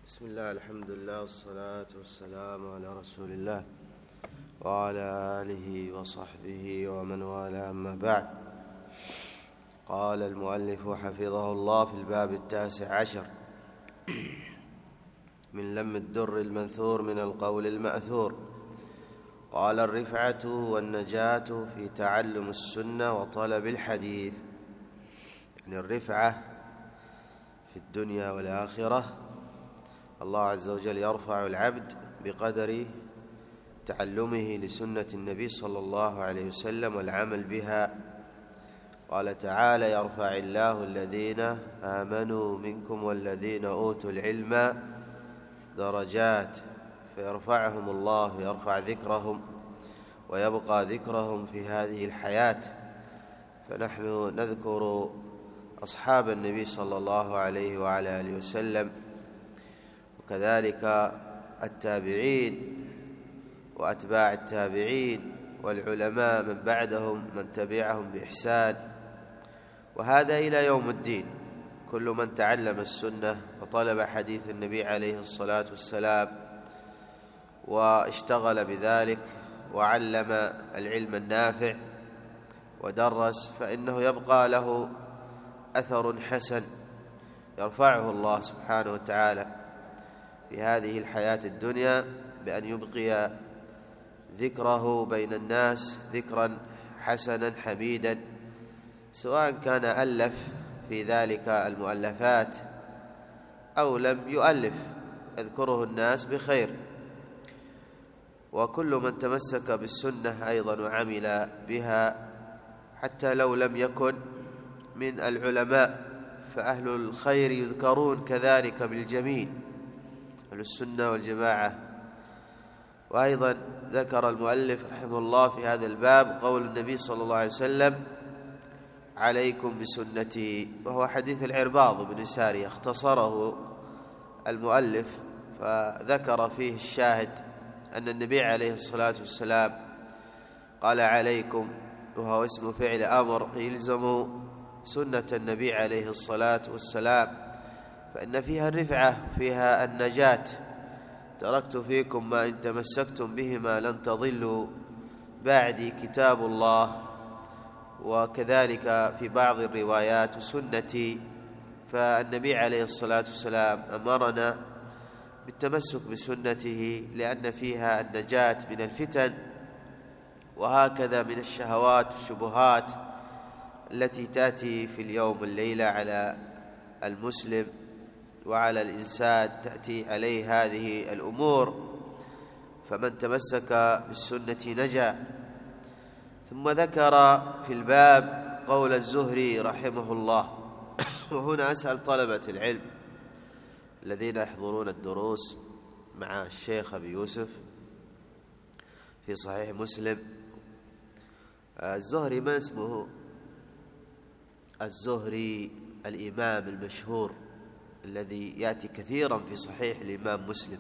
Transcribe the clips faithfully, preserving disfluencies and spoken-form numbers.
بسم الله، الحمد لله، والصلاة والسلام على رسول الله وعلى آله وصحبه ومن والاه، أما بعد. قال المؤلف حفظه الله في الباب التاسع عشر من لم الدر المنثور من القول المأثور. قال: الرفعة والنجاة في تعلم السنة وطلب الحديث. يعني الرفعة في الدنيا والآخرة، الله عز وجل يرفع العبد بقدر تعلمه لسنة النبي صلى الله عليه وسلم والعمل بها. قال تعالى: يرفع الله الذين آمنوا منكم والذين أوتوا العلم درجات، فيرفعهم الله ويرفع ذكرهم ويبقى ذكرهم في هذه الحياة. فنحن نذكر أصحاب النبي صلى الله عليه وعلى آله وسلم، وكذلك التابعين وأتباع التابعين والعلماء من بعدهم من تبعهم بإحسان، وهذا إلى يوم الدين. كل من تعلم السنة وطلب حديث النبي عليه الصلاة والسلام واشتغل بذلك وعلم العلم النافع ودرس، فإنه يبقى له أثر حسن يرفعه الله سبحانه وتعالى في هذه الحياة الدنيا، بأن يبقي ذكره بين الناس ذكرا حسنا حميدا، سواء كان ألف في ذلك المؤلفات أو لم يؤلف، يذكره الناس بخير. وكل من تمسك بالسنة أيضا وعمل بها، حتى لو لم يكن من العلماء، فأهل الخير يذكرون كذلك بالجميل، أهل السنة والجماعة. وأيضا ذكر المؤلف رحمه الله في هذا الباب قول النبي صلى الله عليه وسلم: عليكم بسنتي، وهو حديث العرباض بن سارية، اختصره المؤلف فذكر فيه الشاهد أن النبي عليه الصلاة والسلام قال: عليكم، وهو اسم فعل أمر يلزم سنة النبي عليه الصلاة والسلام، فإن فيها الرفعة فيها النجاة. تركت فيكم ما إن تمسكتم بهما لن تضلوا بعدي، كتاب الله. وكذلك في بعض الروايات سنتي، فالنبي عليه الصلاة والسلام أمرنا بالتمسك بسنته لأن فيها النجاة من الفتن، وهكذا من الشهوات والشبهات التي تأتي في اليوم والليلة على المسلم وعلى الإنسان، تأتي عليه هذه الأمور، فمن تمسك بالسنة نجا. ثم ذكر في الباب قول الزهري رحمه الله. وهنا أسأل طلبة العلم الذين يحضرون الدروس مع الشيخ أبي يوسف في صحيح مسلم، الزهري ما اسمه؟ الزهري الإمام المشهور الذي يأتي كثيرا في صحيح الإمام مسلم،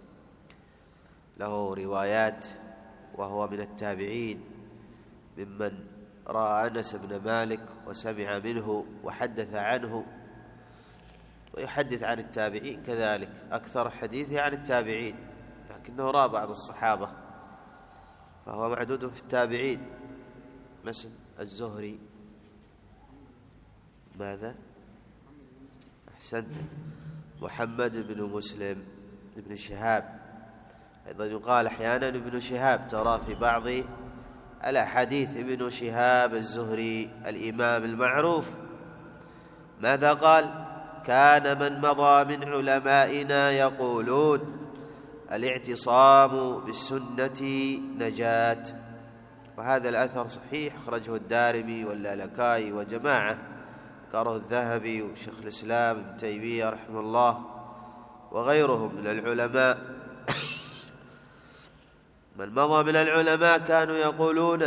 له روايات، وهو من التابعين ممن رأى أنس بن مالك وسمع منه وحدث عنه، ويحدث عن التابعين كذلك، أكثر حديثه عن التابعين، لكنه رأى بعض الصحابة، فهو معدود في التابعين. مثل الزهري ماذا؟ أحسنت، محمد بن مسلم بن شهاب، أيضا يقال أحيانا ابن شهاب، ترى في بعض الأحاديث ابن شهاب الزهري الإمام المعروف. ماذا قال؟ كان من مضى من علمائنا يقولون: الاعتصام بالسنة نجاة. وهذا الأثر صحيح، أخرجه الدارمي واللالكائي وجماعة، ذكره الذهبي وشيخ الإسلام ابن تيمية رحمه الله وغيرهم من العلماء. من مضى من العلماء كانوا يقولون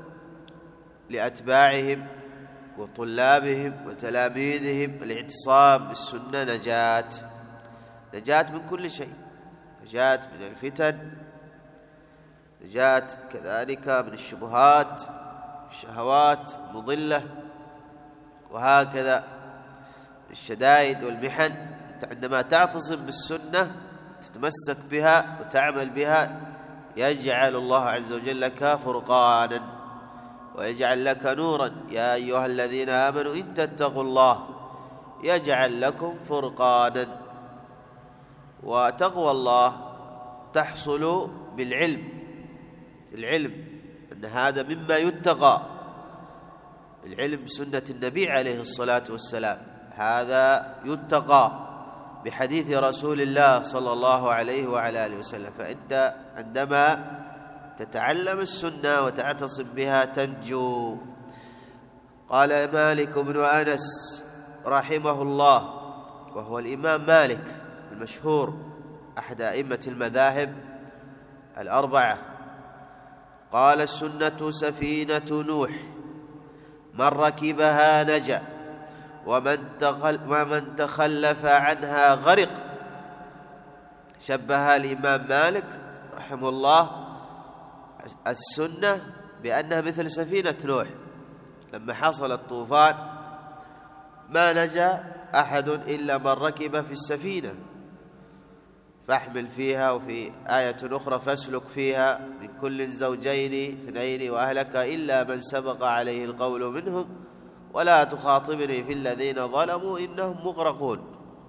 لأتباعهم وطلابهم وتلاميذهم: الاعتصام بالسنة نجاة، نجاة من كل شيء، نجاة من الفتن، نجاة كذلك من الشبهات الشهوات المضلة، وهكذا الشدائد والمحن عندما تعتصم بالسنة تتمسك بها وتعمل بها يجعل الله عز وجل لك فرقانا ويجعل لك نورا. يا أيها الذين آمنوا إن تتقوا الله يجعل لكم فرقانا. وتقوى الله تحصل بالعلم، العلم أن هذا مما يتقى، العلم سنة النبي عليه الصلاة والسلام، هذا يتقى بحديث رسول الله صلى الله عليه وعلى آله وسلم. فأنت عندما تتعلم السنة وتعتصم بها تنجو. قال مالك بن أنس رحمه الله، وهو الإمام مالك المشهور أحد أئمة المذاهب الأربعة، قال السنة سفينة نوح من ركبها نجا ومن, تخل ومن تخلف عنها غرق. شبه الإمام مالك رحمه الله السنة بأنها مثل سفينة نوح، لما حصل الطوفان ما نجا أحد إلا من ركب في السفينة، فاحمل فيها، وفي آية أخرى فاسلك فيها من كل زوجين اثنين وأهلك إلا من سبق عليه القول منهم ولا تخاطبني في الذين ظلموا إنهم مغرقون.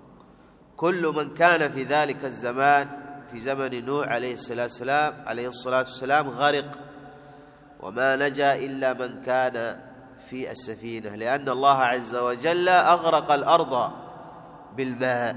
كل من كان في ذلك الزمان في زمن نوح عليه الصلاة والسلام عليه الصلاة والسلام غرق، وما نجا إلا من كان في السفينة، لأن الله عز وجل أغرق الأرض بالماء.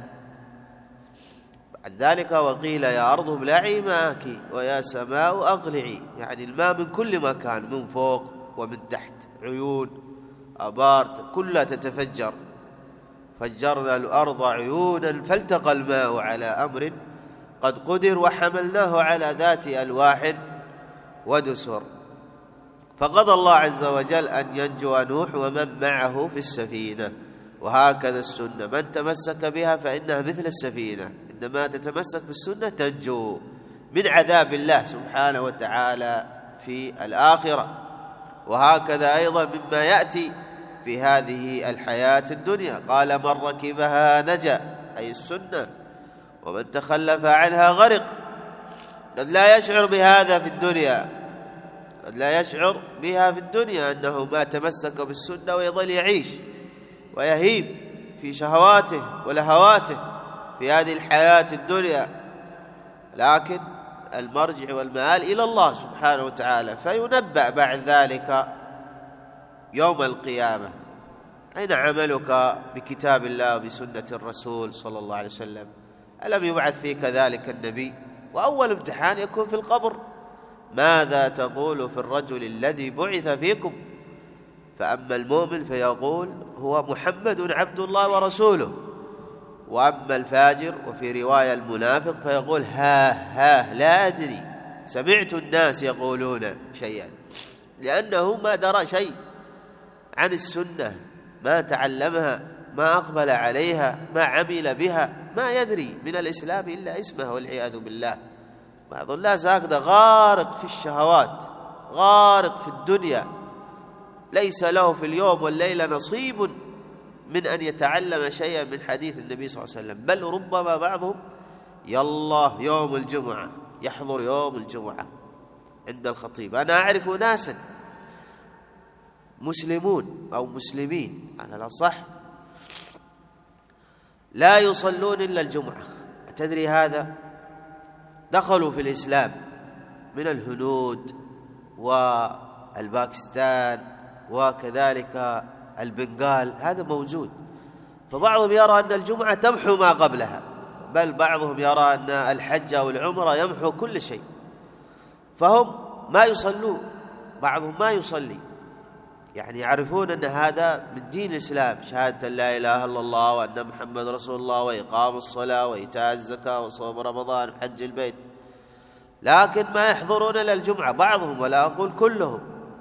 بعد ذلك وقيل يا أرض ابلعي ماءك ويا سماء أقلعي، يعني الماء من كل مكان، من فوق ومن تحت، عيون أبار كلها تتفجر. فجرنا الأرض عيونا فالتقى الماء على أمر قد قدر وحملناه على ذات ألواح ودسر. فقضى الله عز وجل أن ينجو نوح ومن معه في السفينة. وهكذا السنة من تمسك بها فإنها مثل السفينة، عندما تتمسك بالسنة تنجو من عذاب الله سبحانه وتعالى في الآخرة. وهكذا أيضا مما يأتي في هذه الحياة الدنيا، قال من ركبها نجا، أي السنة، ومن تخلف عنها غرق. قد لا يشعر بهذا في الدنيا، قد لا يشعر بها في الدنيا أنه ما تمسك بالسنة ويظل يعيش ويهيب في شهواته ولهواته في هذه الحياة الدنيا، لكن المرجع والمآل إلى الله سبحانه وتعالى. فينبأ بعد ذلك يوم القيامة أين عملك بكتاب الله وبسنة الرسول صلى الله عليه وسلم؟ ألم يبعث فيك ذلك النبي؟ وأول امتحان يكون في القبر، ماذا تقول في الرجل الذي بعث فيكم؟ فأما المؤمن فيقول هو محمد عبد الله ورسوله، وأما الفاجر وفي رواية المنافق فيقول ها ها لا أدري، سمعت الناس يقولون شيئا، لأنه ما درى شيء عن السنة، ما تعلمها، ما أقبل عليها، ما عمل بها، ما يدري من الإسلام إلا اسمه والعياذ بالله. بعض الناس هكذا غارق في الشهوات، غارق في الدنيا، ليس له في اليوم والليلة نصيب من أن يتعلم شيئا من حديث النبي صلى الله عليه وسلم، بل ربما بعضهم يلا يوم الجمعة يحضر يوم الجمعة عند الخطيب. أنا أعرف ناسا مسلمون أو مسلمين على الأصح لا يصلون إلا الجمعة. تدري هذا دخلوا في الإسلام من الهنود والباكستان وكذلك البنغال، هذا موجود. فبعضهم يرى أن الجمعة تمحو ما قبلها، بل بعضهم يرى أن الحج أو العمرة يمحو كل شيء، فهم ما يصلون، بعضهم ما يصلي، يعني يعرفون أن هذا من دين الإسلام، شهادة لا إله إلا الله وأن محمد رسول الله وإقام الصلاة وإيتاء الزكاة وصوم رمضان وحج البيت، لكن ما يحضرون إلى الجمعة، بعضهم ولا أقول كلهم.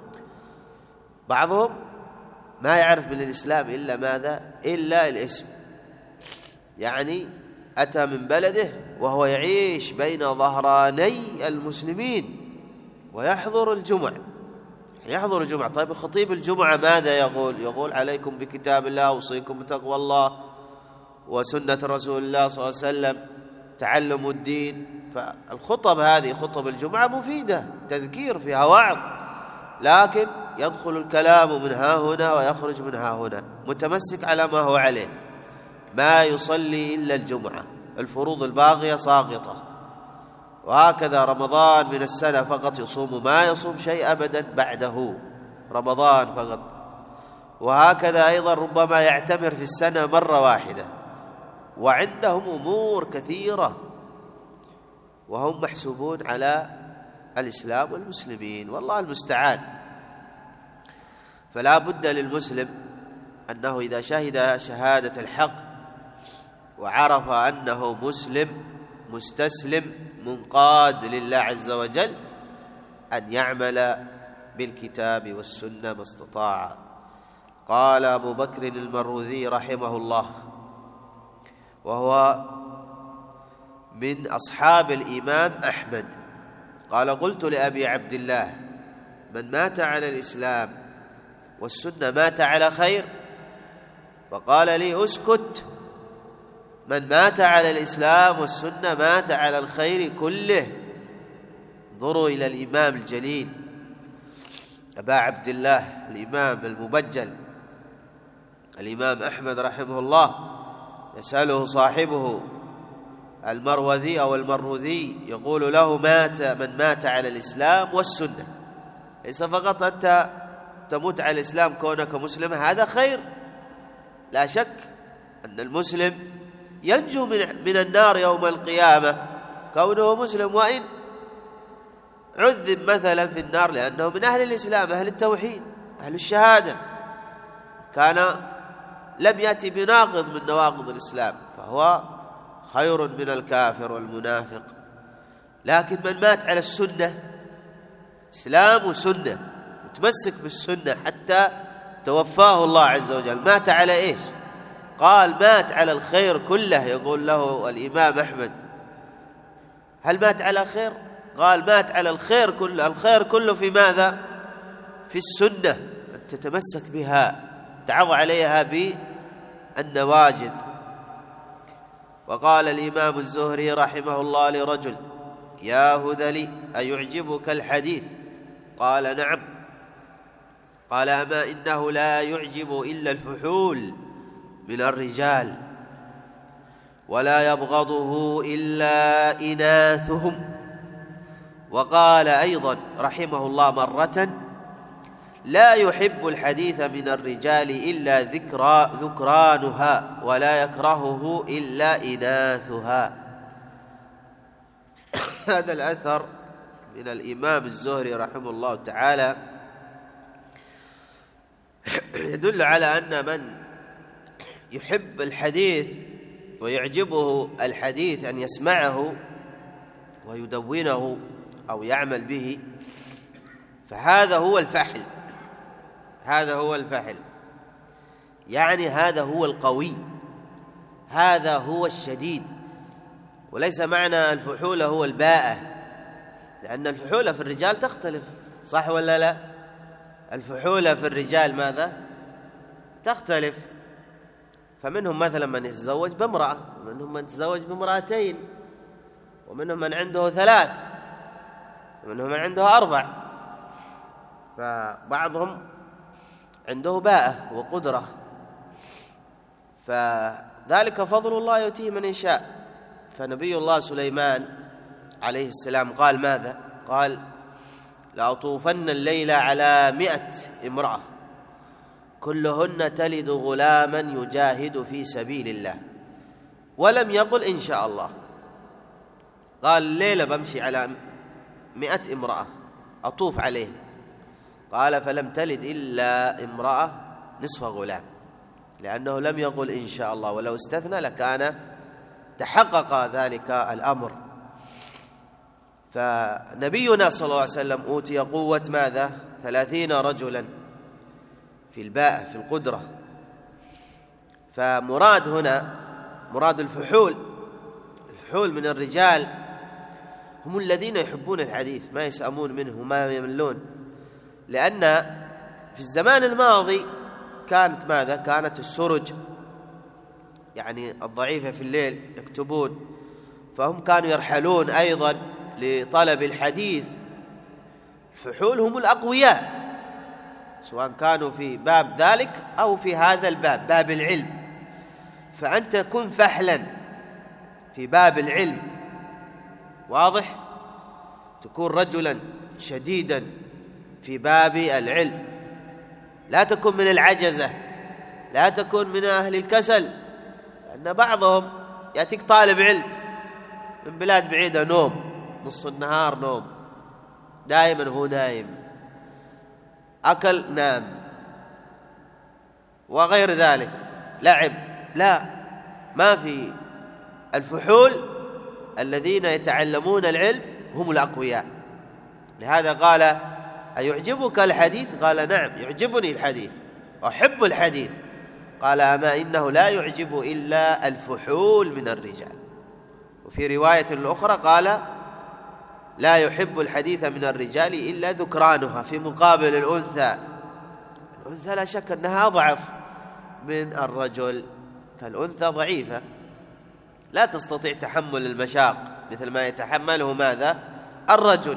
بعضهم ما يعرف من الإسلام إلا ماذا؟ إلا الاسم، يعني أتى من بلده وهو يعيش بين ظهراني المسلمين ويحضر الجمعة، يحضر الجمعة. طيب خطيب الجمعة ماذا يقول؟ يقول عليكم بكتاب الله، أوصيكم بتقوى الله، وسنة رسول الله صلى الله عليه وسلم، تعلم الدين. فالخطب هذه خطب الجمعة مفيدة، تذكير فيها وعظ، لكن يدخل الكلام من ها هنا ويخرج من ها هنا، متمسك على ما هو عليه، ما يصلي إلا الجمعة، الفروض الباقية ساقطة. وهكذا رمضان من السنة فقط يصوم، ما يصوم شيء أبدا بعده، رمضان فقط. وهكذا أيضا ربما يعتمر في السنة مرة واحدة، وعندهم أمور كثيرة وهم محسوبون على الإسلام والمسلمين، والله المستعان. فلا بد للمسلم أنه إذا شهد شهادة الحق وعرف أنه مسلم مستسلم منقاد لله عز وجل، أن يعمل بالكتاب والسنة ما استطاع. قال أبو بكر المروذي رحمه الله، وهو من أصحاب الإمام أحمد، قال: قلت لأبي عبد الله: من مات على الإسلام والسنة مات على خير؟ فقال لي: اسكت، من مات على الإسلام والسنة مات على الخير كله. انظروا إلى الإمام الجليل أبا عبد الله الإمام المبجل الإمام أحمد رحمه الله، يسأله صاحبه المروذي أو المروذي، يقول له: مات من مات على الإسلام والسنة، ليس فقط أنت تموت على الإسلام كونك مسلم، هذا خير. لا شك أن المسلم ينجو من, من النار يوم القيامة كونه مسلم، وإن عذب مثلا في النار لأنه من أهل الإسلام، أهل التوحيد، أهل الشهادة، كان لم يأتي بناقض من نواقض الإسلام، فهو خير من الكافر والمنافق. لكن من مات على السنة، إسلام وسنة، متمسك بالسنة حتى توفاه الله عز وجل، مات على إيش؟ قال: مات على الخير كله. يقول له الإمام أحمد: هل مات على خير؟ قال: مات على الخير كله. الخير كله في ماذا؟ في السنة، أن تتمسك بها، تعض عليها بالنواجذ. وقال الإمام الزهري رحمه الله لرجل: يا هذلي، أيعجبك الحديث؟ قال: نعم. قال: أما إنه لا يعجب إلا الفحول من الرجال، ولا يبغضه إلا إناثهم. وقال أيضا رحمه الله مرة: لا يحب الحديث من الرجال إلا ذكرى ذكرانها، ولا يكرهه إلا إناثها. هذا الأثر من الإمام الزهري رحمه الله تعالى يدل على أن من يحب الحديث ويعجبه الحديث أن يسمعه ويدونه أو يعمل به، فهذا هو الفحل، هذا هو الفحل، يعني هذا هو القوي، هذا هو الشديد. وليس معنى الفحولة هو الباءة، لأن الفحولة في الرجال تختلف، صح ولا لا؟ الفحولة في الرجال ماذا؟ تختلف. فمنهم مثلا من يتزوج بامرأة، ومنهم من يتزوج بامرأتين، ومنهم من عنده ثلاث، ومنهم من عنده أربع، فبعضهم عنده باءة وقدرة، فذلك فضل الله يؤتيه من يشاء. فنبي الله سليمان عليه السلام قال ماذا؟ قال: لأطوفن الليل على مئة امرأة كلهن تلد غلاما يجاهد في سبيل الله، ولم يقل إن شاء الله، قال الليلة بمشي على مئة امرأة أطوف عليه، قال: فلم تلد إلا امرأة نصف غلام، لأنه لم يقل إن شاء الله، ولو استثنى لكان تحقق ذلك الأمر. فنبينا صلى الله عليه وسلم أوتي قوة ماذا؟ ثلاثين رجلا في الباء، في القدرة. فمراد هنا مراد الفحول، الفحول من الرجال هم الذين يحبون الحديث، ما يسأمون منه وما يملون، لأن في الزمان الماضي كانت ماذا؟ كانت السرج يعني الضعيفة في الليل يكتبون، فهم كانوا يرحلون أيضا لطلب الحديث. الفحول هم الأقوياء، سواء كانوا في باب ذلك أو في هذا الباب، باب العلم. فأنت كن فحلا في باب العلم، واضح؟ تكون رجلا شديدا في باب العلم، لا تكن من العجزة، لا تكن من أهل الكسل. لأن بعضهم يأتيك طالب علم من بلاد بعيدة، نوم نص النهار، نوم دائما، هو نايم، أكل نام، وغير ذلك، لعب. لا، ما في. الفحول الذين يتعلمون العلم هم الأقوياء. لهذا قال: أيعجبك الحديث؟ قال: نعم يعجبني الحديث، أحب الحديث. قال: أما إنه لا يعجب إلا الفحول من الرجال. وفي رواية الأخرى قال: لا يحب الحديث من الرجال إلا ذكرانها، في مقابل الأنثى. الأنثى لا شك أنها أضعف من الرجل، فالأنثى ضعيفة لا تستطيع تحمل المشاق مثل ما يتحمله ماذا؟ الرجل.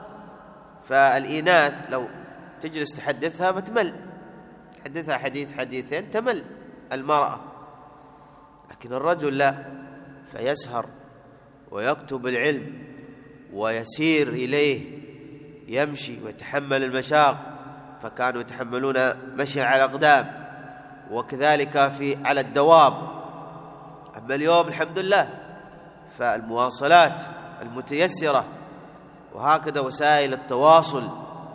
فالإناث لو تجلس تحدثها بتمل، تحدثها حديث حديثين تمل المرأة، لكن الرجل لا، فيسهر ويكتب العلم ويسير إليه، يمشي ويتحمل المشاق. فكانوا يتحملون مشي على الأقدام، وكذلك في على الدواب. أما اليوم الحمد لله فالمواصلات المتيسرة، وهكذا وسائل التواصل.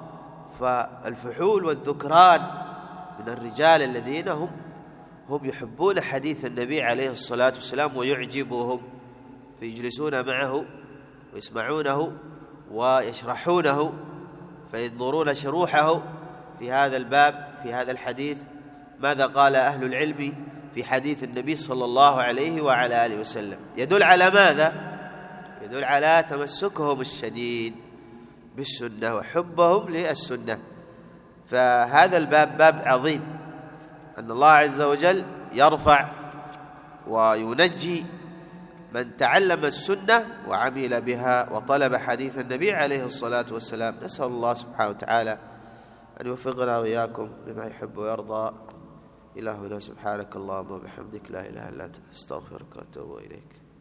فالفحول والذكران من الرجال الذين هم هم يحبون حديث النبي عليه الصلاة والسلام ويعجبهم، فيجلسون معه ويسمعونه ويشرحونه، فينظرون شروحه في هذا الباب، في هذا الحديث، ماذا قال أهل العلم في حديث النبي صلى الله عليه وعلى آله وسلم. يدل على ماذا؟ يدل على تمسكهم الشديد بالسنة وحبهم للسنة. فهذا الباب باب عظيم، أن الله عز وجل يرفع وينجي من تعلم السنة وعمل بها وطلب حديث النبي عليه الصلاة والسلام. نسأل الله سبحانه وتعالى أن يوفقنا وإياكم بما يحب ويرضى. إلهنا سبحانك اللهم وبحمدك، لا إله إلا أنت، أستغفرك وأتوب إليك.